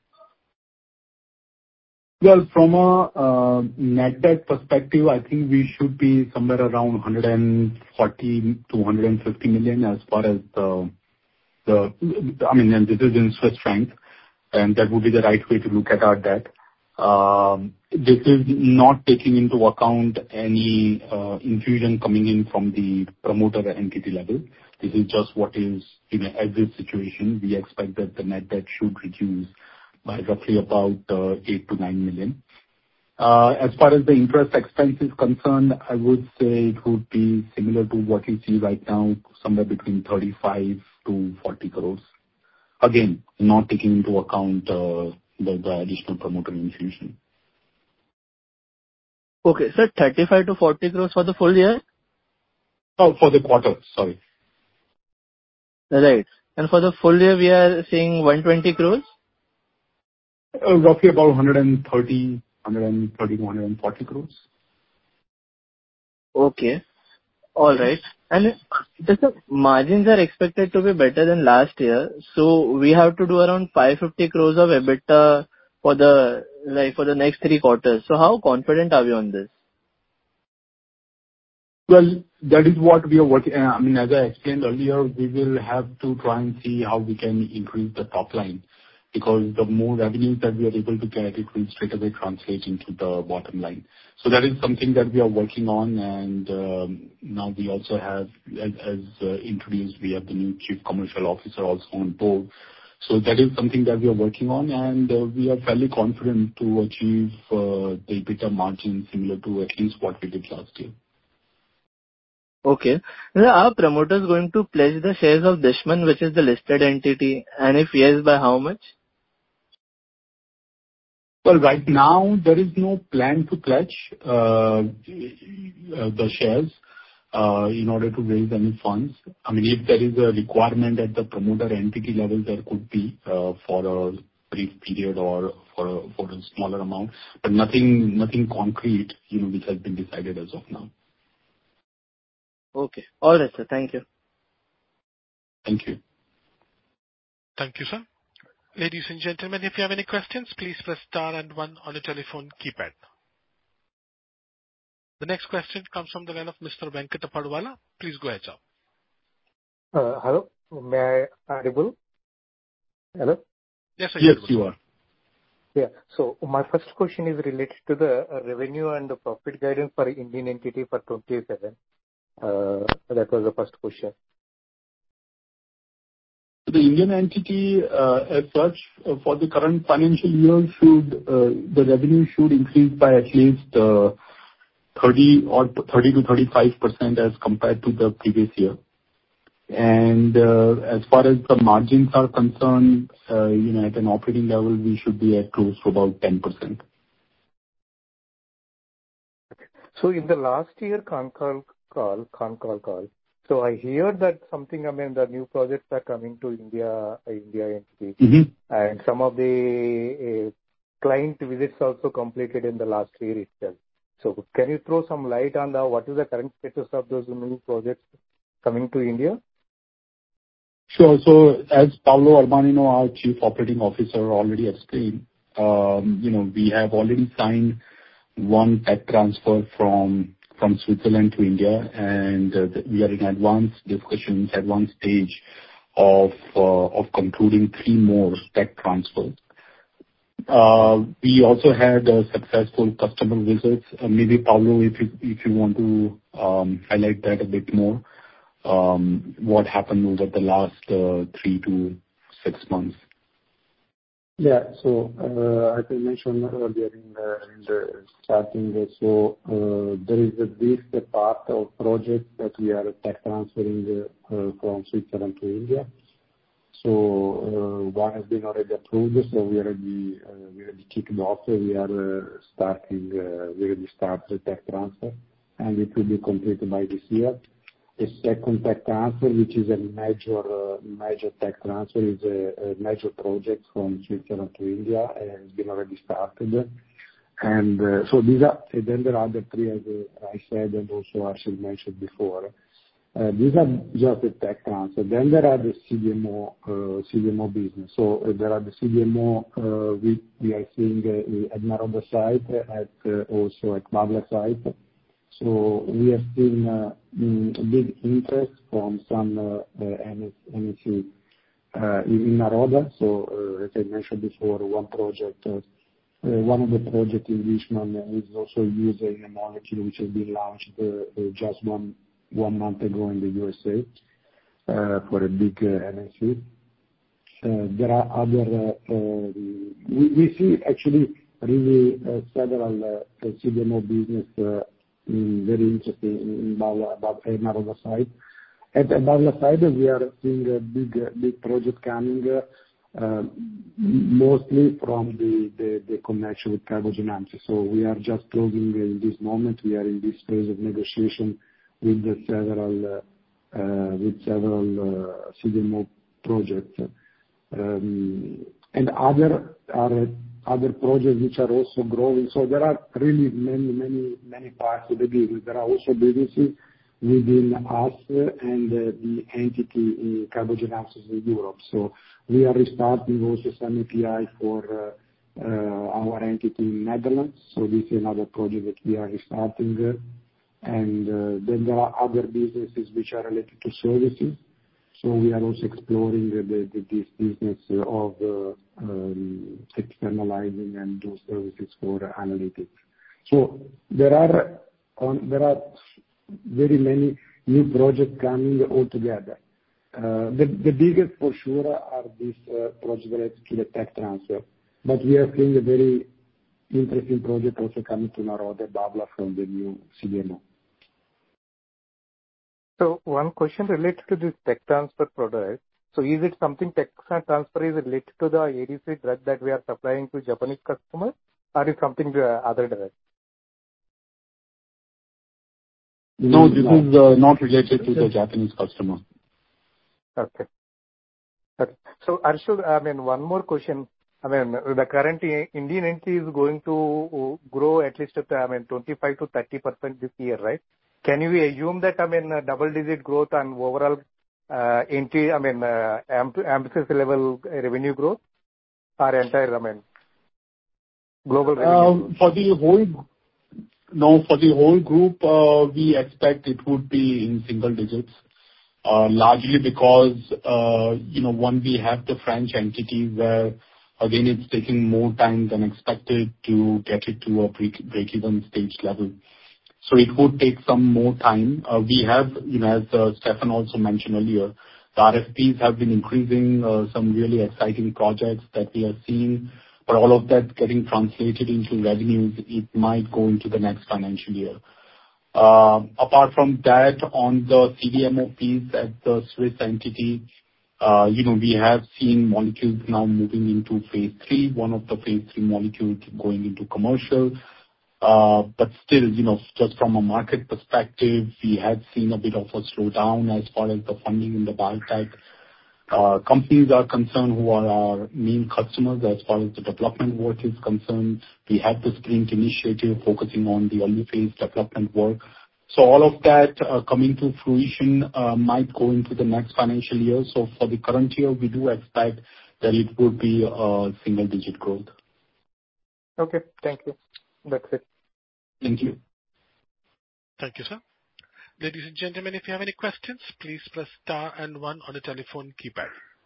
Well, from a uh, net debt perspective, I think we should be somewhere around one hundred forty to one hundred fifty million as far as the, the I mean, and this is in Swiss francs, and that would be the right way to look at our debt. Um, This is not taking into account any uh, infusion coming in from the promoter entity level. This is just what is, you know, as this situation, we expect that the net debt should reduce by roughly about uh, eight to nine million. Uh, As far as the interest expense is concerned, I would say it would be similar to what you see right now, somewhere between thirty-five to forty crores. Again, not taking into account uh, the the additional promoter infusion. Okay, so thirty-five to forty crores for the full year? Oh, for the quarter, sorry. Right. And for the full year, we are seeing one hundred twenty crores? Uh, Roughly about one hundred thirty, one hundred thirty to one hundred forty crores. Okay. All right. And the margins are expected to be better than last year, so we have to do around five hundred fifty crores of EBITDA for the, like, for the next three quarters. So how confident are we on this? Well, that is what we are working. I mean, as I explained earlier, we will have to try and see how we can increase the top line, because the more revenues that we are able to get, it will straight away translate into the bottom line. So that is something that we are working on, and um, now we also have, as, as uh, introduced, we have the new Chief Commercial Officer also on board. So that is something that we are working on, and uh, we are fairly confident to achieve uh, the EBITDA margin similar to at least what we did last year. Okay. Now, are promoters going to pledge the shares of Dishman, which is the listed entity, and if yes, by how much? Well, right now, there is no plan to pledge uh, the shares. uh, in order to raise any funds. I mean, if there is a requirement at the promoter entity level, there could be uh, for a brief period or for a, for a smaller amount, but nothing nothing concrete, you know, which has been decided as of now. Okay. All right, sir. Thank you. Thank you. Thank you, sir. Ladies and gentlemen, if you have any questions, please press star and one on your telephone keypad. The next question comes from the line of Mister Venkata Padwala. Please go ahead, sir. Uh, hello, may I audible? Hello? Yes, sir. Yes, you are. Yeah. So my first question is related to the uh, revenue and the profit guidance for Indian entity for twenty-seven. Uh, that was the first question. The Indian entity, uh, as such, uh, for the current financial year, should uh, the revenue should increase by at least uh, thirty or thirty to thirty-five percent as compared to the previous year. And uh, as far as the margins are concerned, uh, you know, at an operating level, we should be at close to about ten percent. So in the last year con call call con call call. So I hear that something, I mean, the new projects are coming to India, uh, India entity, Mm-hmm. and some of the uh, client visits also completed in the last year itself. So can you throw some light on the what is the current status of those new projects coming to India? Sure. So as Paolo Armanino, our Chief Operating Officer, already explained, um, you know, we have already signed one tech transfer from from Switzerland to India, and uh, we are in advanced discussions, advanced stage of uh, of concluding three more tech transfers. Uh, we also had uh, successful customer visits. Uh, maybe Paolo, if you if you want to um, highlight that a bit more, um, what happened over the last uh, three to six months. Yeah. So, uh, as I mentioned earlier in the in the starting, so uh, there is a big part of projects that we are tech transferring uh, from Switzerland to India. So, uh, one has been already approved, so we already uh, we already kicked off. We are uh, starting, uh, we already started the tech transfer, and it will be completed by this year. The second tech transfer, which is a major uh, major tech transfer, is a, a major project from Switzerland to India, and it's been already started. And uh, so these are, and then there are the three, as uh, I said, and also Arshil mentioned before. Uh, these are just the tech transfer. Then there are the C D M O uh, C D M O business. So uh, there are the C D M O uh, we we are seeing uh, at Naroda site, at uh, also at Babla site. So we have seen uh, mm, big interest from some uh, uh, N S C uh, in Naroda. So uh, as I mentioned before, one project, uh, uh, one of the projects in Richmond is also using a molecule which has been launched uh, uh, just one one month ago in the U S A uh, for a big uh, N S C. Uh, there are other. Uh, uh, we, we see actually really uh, several uh, C D M O business. Uh, Mm, very interesting in Babla, about Naroda side. At the Babla side, we are seeing a big, big project coming, uh, mostly from the, the, the connection with Carbogen AMSys. So we are just closing in this moment. We are in this phase of negotiation with the several, uh, uh, with several uh, C D M O projects, um, and other are. Other projects which are also growing. So there are really many, many, many parts of the business. There are also businesses within us and uh, the entity in Carbogen AMSys in Europe. So we are restarting also some A P I for uh, uh, our entity in Netherlands. So this is another project that we are restarting. Uh, and uh, then there are other businesses which are related to services. So we are also exploring the, the, this business of uh, um, externalizing and do services for analytics. So there are on, there are very many new projects coming all together. Uh, the, the biggest for sure are these uh, projects related to the tech transfer, but we are seeing a very interesting project also coming to Naroda, Babla from the new C D M O. So one question related to this tech transfer product. So is it something tech transfer is related to the A D C drug that we are supplying to Japanese customers, or is something uh, other direct? No, this is uh, not related to the Japanese customer. Okay. Okay. So, Arshad, I mean, one more question. I mean, the current Indian entity is going to grow at least at, I mean, twenty-five to thirty percent this year, right? Can we assume that, I mean, double-digit growth and overall uh, entity, I mean, uh, Mphasis level revenue growth or entire, I mean, global revenue growth? Uh, for the whole, no, for the whole group, uh, we expect it would be in single digits. Uh, largely because, uh, you know, one, we have the French entity where, again, it's taking more time than expected to get it to a break- break-even stage level. So it would take some more time. Uh, we have, you know, as uh, Stefan also mentioned earlier, the R F Ps have been increasing, uh, some really exciting projects that we are seeing, but all of that getting translated into revenues, it might go into the next financial year. Uh, apart from that, on the C D M O piece at the Swiss entity, uh, you know, we have seen molecules now moving into phase three, one of the phase three molecules going into commercial. Uh, but still, you know, just from a market perspective, we had seen a bit of a slowdown as far as the funding in the biotech uh, companies are concerned, who are our main customers as far as the development work is concerned. We have the Sprint initiative focusing on the early phase development work. So all of that uh, coming to fruition uh, might go into the next financial year. So for the current year, we do expect that it would be a single-digit growth. Okay, thank you. That's it. Thank you. Thank you, sir. Ladies and gentlemen, if you have any questions, please press star and one on the telephone keypad.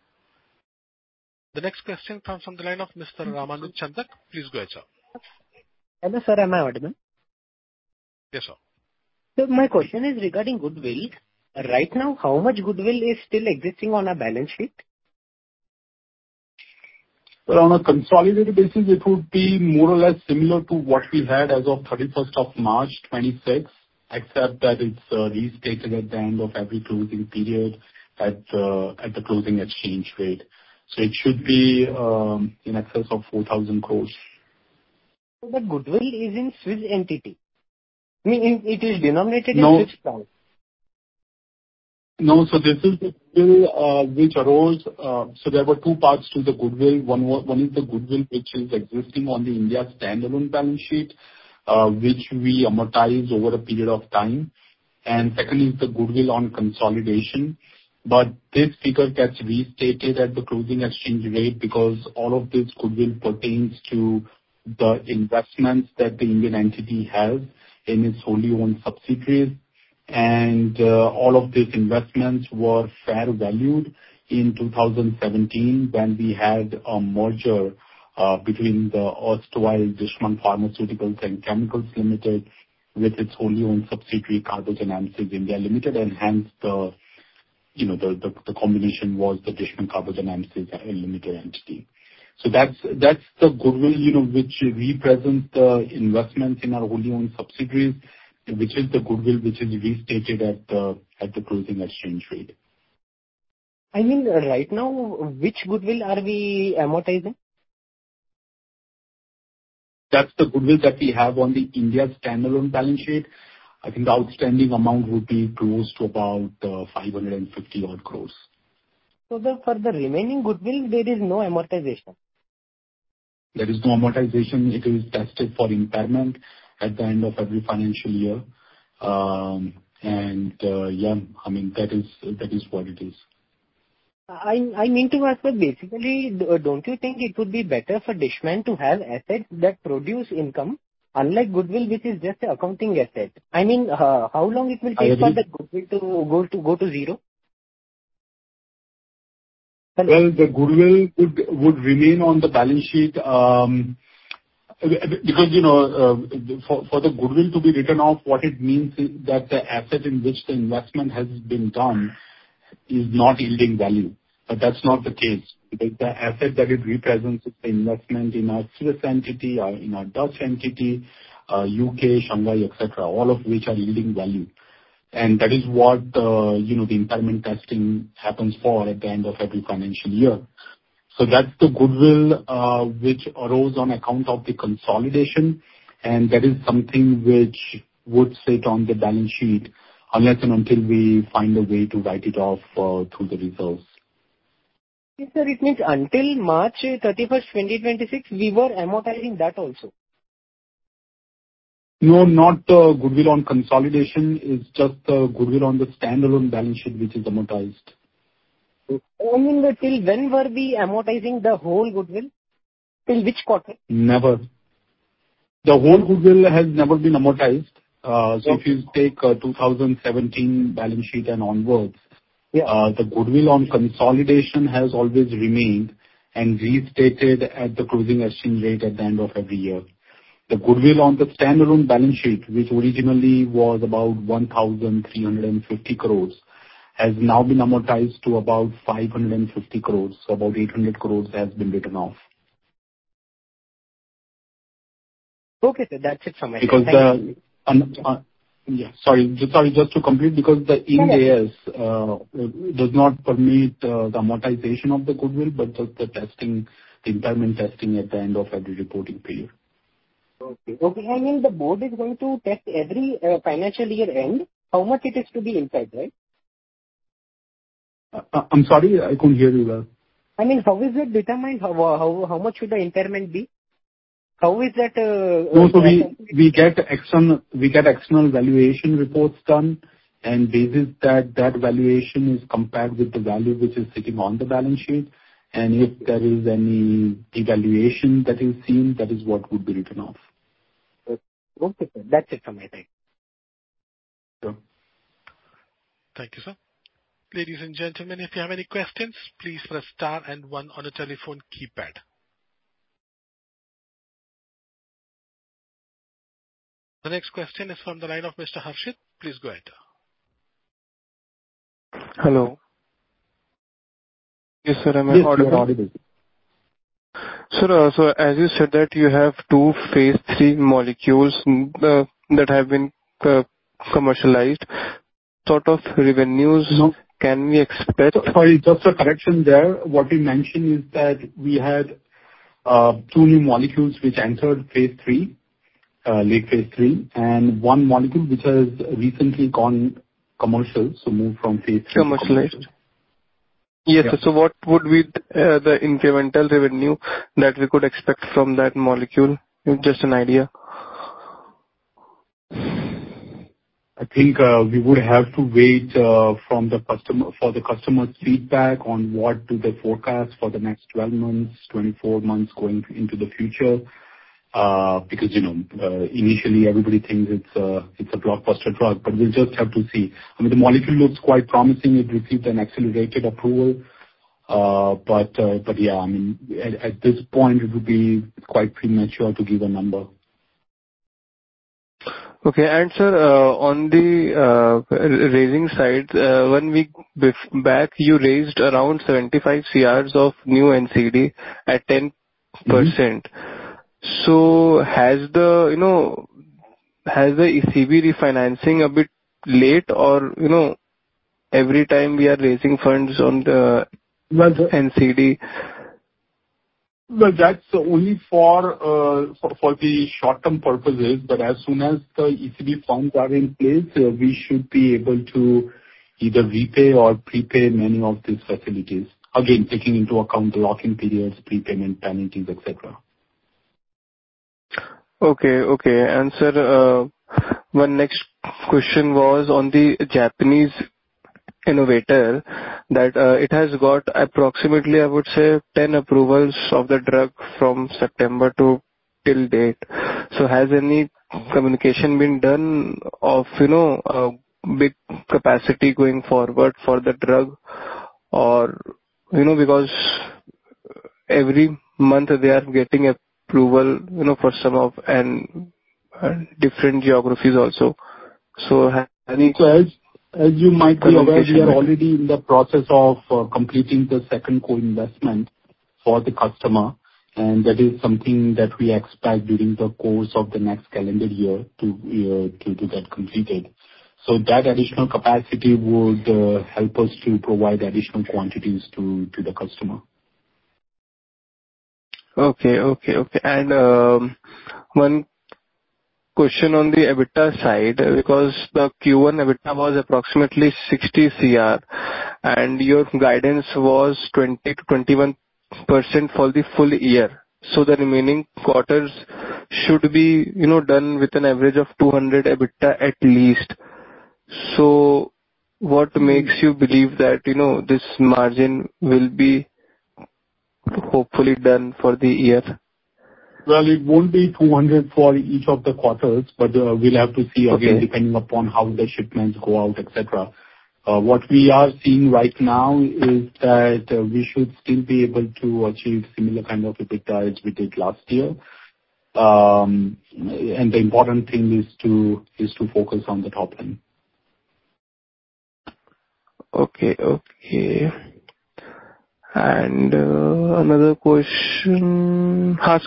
The next question comes from the line of Mister Ramanand Chandak. Please go ahead, sir. Hello, sir. Am I audible? Yes, sir. So my question is regarding goodwill. Right now, how much goodwill is still existing on our balance sheet? Well, on a consolidated basis, it would be more or less similar to what we had as of thirty-first of March twenty-six, except that it's uh, restated at the end of every closing period at uh, at the closing exchange rate. So it should be um, in excess of four thousand crores. So the goodwill is in Swiss entity. I mean, it is denominated No. in Swiss francs. No, so this is the goodwill uh, which arose. Uh, so there were two parts to the goodwill. One was, one is the goodwill which is existing on the India standalone balance sheet, uh, which we amortize over a period of time. And second is the goodwill on consolidation. But this figure gets restated at the closing exchange rate because all of this goodwill pertains to the investments that the Indian entity has in its wholly owned subsidiaries. And uh, all of these investments were fair valued in two thousand seventeen when we had a merger uh, between the erstwhile Dishman Pharmaceuticals and Chemicals Limited with its wholly owned subsidiary Carbogen Amsys India Limited, and hence the you know the, the, the combination was the Dishman Carbogen Amsys Limited entity. So that's that's the goodwill you know which represents the investments in our wholly owned subsidiaries, which is the goodwill which is restated at the at the closing exchange rate. I mean, right now, which goodwill are we amortizing? That's the goodwill that we have on the India standalone balance sheet. I think the outstanding amount would be close to about uh, five hundred fifty odd crores. So the, for the remaining goodwill, there is no amortization. There is no amortization. It is tested for impairment at the end of every financial year. Um, and uh, yeah, I mean, that is that is what it is. I I mean to ask, but basically, don't you think it would be better for Dishman to have assets that produce income, unlike goodwill, which is just an accounting asset? I mean, uh, how long it will take for the goodwill to go to go to zero? Well, the goodwill would would remain on the balance sheet. Um, Because, you know, uh, for for the goodwill to be written off, what it means is that the asset in which the investment has been done is not yielding value. But that's not the case. Because the asset that it represents is the investment in our Swiss entity, or in our Dutch entity, uh, U K, Shanghai, et cetera, all of which are yielding value. And that is what, uh, you know, the impairment testing happens for at the end of every financial year. So that's the goodwill uh, which arose on account of the consolidation, and that is something which would sit on the balance sheet unless and until we find a way to write it off uh, through the reserves. Yes, sir, it means until March thirty-first, twenty twenty-six, we were amortizing that also. No, not the goodwill on consolidation. It's just the goodwill on the standalone balance sheet, which is amortized. I mean, the- till when were we amortizing the whole goodwill? Till which quarter? Never. The whole goodwill has never been amortized. Uh, So if you take uh, two thousand seventeen balance sheet and onwards, uh, the goodwill on consolidation has always remained and restated at the closing exchange rate at the end of every year. The goodwill on the standalone balance sheet, which originally was about one thousand three hundred fifty crores, has now been amortized to about five hundred fifty crores. So about eight hundred crores has been written off. Okay, sir, that's it from my side. Because Thank you. the, un- uh, yeah, sorry, just, sorry, just to complete, because the Ind AS uh, does not permit uh, the amortization of the goodwill, but just the testing, the impairment testing at the end of every reporting period. Okay. Okay. I mean, the board is going to test every uh, financial year end, how much it is to be impaired, right? Uh, I'm sorry, I couldn't hear you well. I mean, how is it determined? How how how much should the impairment be? How is that? Uh, No, so uh, we we get external we get external valuation reports done, and basis that that valuation is compared with the value which is sitting on the balance sheet, and if there is any devaluation that is seen, that is what would be written off. Okay, sir. That's it from my side. Sure. Thank you, sir. Ladies and gentlemen, if you have any questions, please press star and one on the telephone keypad. The next question is from the line of Mister Harshit. Please go ahead. Hello. Yes, sir. Am I Yes, you are audible? audible. Sir, uh, so as you said that you have two phase three molecules mm, uh, that have been uh, commercialized. Sort of revenues No. can we expect? Sorry, just a correction there. What we mentioned is that we had uh, two new molecules which entered phase three, uh, late phase three, and one molecule which has recently gone commercial, so moved from phase three to Commercialized. commercial. Yes, Yeah. sir. So what would be uh, the incremental revenue that we could expect from that molecule? Just an idea. I think uh, we would have to wait uh, from the customer for the customer's feedback on what do they forecast for the next twelve months, twenty-four months going into the future. Uh, Because, you know, uh, initially everybody thinks it's a it's a blockbuster drug, but we'll just have to see. I mean, the molecule looks quite promising. It received an accelerated approval. Uh, But uh, but yeah, I mean, at at this point, it would be quite premature to give a number. Okay. And sir, uh, on the uh, raising side, uh, one week bef- back, you raised around seventy-five crores of new N C D at ten percent. So has the, you know, has the E C B refinancing a bit late, or, you know, every time we are raising funds on the Well, the- N C D? Well, that's only for uh, for for the short-term purposes, but as soon as the E C B funds are in place, uh, we should be able to either repay or prepay many of these facilities. Again, taking into account the lock-in periods, prepayment penalties, et cetera. Okay, okay. And sir, uh, one next question was on the Japanese innovator, that uh, it has got approximately, I would say, ten approvals of the drug from September to till date. So has any communication been done of, you know, a big capacity going forward for the drug? Or, you know, because every month they are getting approval, you know, for some of and uh, different geographies also. So has any So as as you might be aware, we communication are been- already in the process of uh, completing the second co-investment for the customer, and that is something that we expect during the course of the next calendar year to uh, to to get completed. So that additional capacity would uh, help us to provide additional quantities to to the customer. Okay, okay, okay. And um, one question on the EBITDA side, because the Q one EBITDA was approximately sixty crore, and your guidance was twenty to twenty-one percent for the full year. The remaining quarters should be, you know, done with an average of two hundred EBITDA at least. What makes you believe that, you know, this margin will be hopefully done for the year? Well, it won't be two hundred for each of the quarters, but we'll have to see again, Okay. depending upon how the shipments go out, et cetera. What we are seeing right now is that we should still be able to achieve similar kind of EBITDA as we did last year. The important thing is to focus on the top line. Okay. Okay. Another question. Has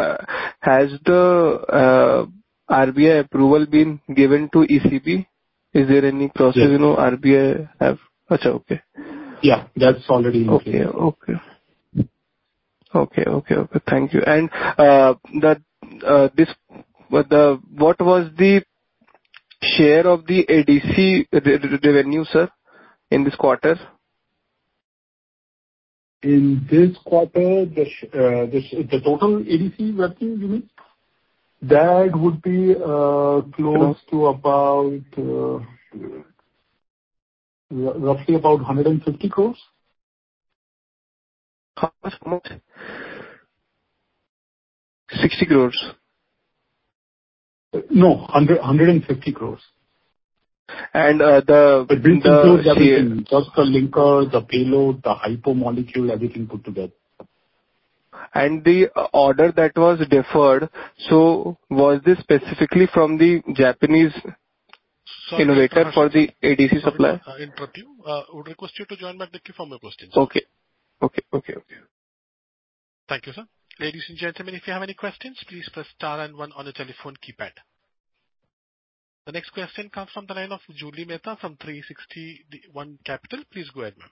the R B I approval been given to E C B? Is there any process? Yes. You know, R B I have... Okay. Yeah, that's already in place. Okay. Okay. Okay. Okay. Okay. Thank you. That, this, what was the share of the A D C revenue, sir, in this quarter? In this quarter, the total A D C revenue, you mean? That would be close to about roughly about one hundred fifty crores. How much? sixty crores. No, one hundred, one hundred fifty crores. And uh, the This includes everything, just the linker, the payload, the hypo molecule, everything put together. And the order that was deferred, so was this specifically from the Japanese Sorry, innovator Prakash, for the A D C sorry supply? to uh, interrupt you. Uh, would request you to join back the queue for more questions. Okay. Okay. Okay. Okay. Thank you, sir. Ladies and gentlemen, if you have any questions, please press star and one on the telephone keypad. The next question comes from the line of Julie Mehta from three sixty-one Capital. Please go ahead, ma'am.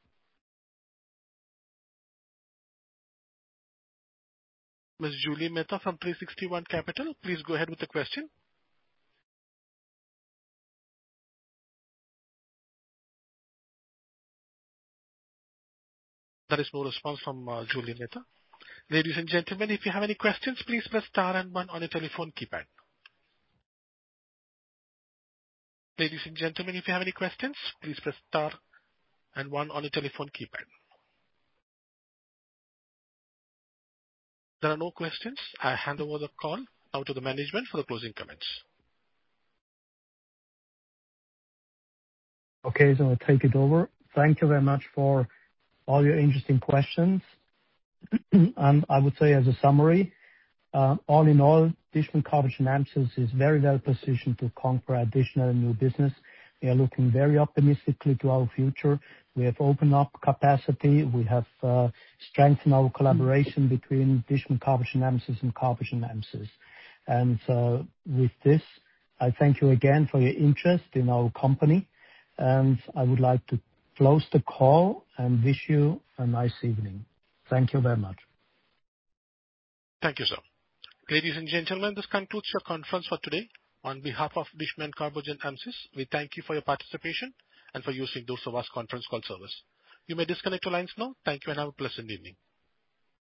Miz Julie Mehta from three sixty-one Capital, please go ahead with the question. There is no response from uh, Julie Mehta. Ladies and gentlemen, if you have any questions, please press star and one on your telephone keypad. Ladies and gentlemen, if you have any questions, please press star and one on your telephone keypad. There are no questions. I hand over the call now to the management for the closing comments. Okay, so I'll take it over. Thank you very much for all your interesting questions. And I would say as a summary, uh, all in all, Dishman Carbogen AMSYS is very well positioned to conquer additional new business. We are looking very optimistically to our future. We have opened up capacity. We have uh, strengthened our collaboration between Dishman Carbogen AMSYS and Carbogen AMSYS. And uh, with this, I thank you again for your interest in our company, and I would like to close the call and wish you a nice evening. Thank you very much. Thank you, sir. Ladies and gentlemen, this concludes your conference for today. On behalf of Dishman Carbogen AMSYS, we thank you for your participation and for using those of us conference call service. You may disconnect your lines now. Thank you and have a pleasant evening.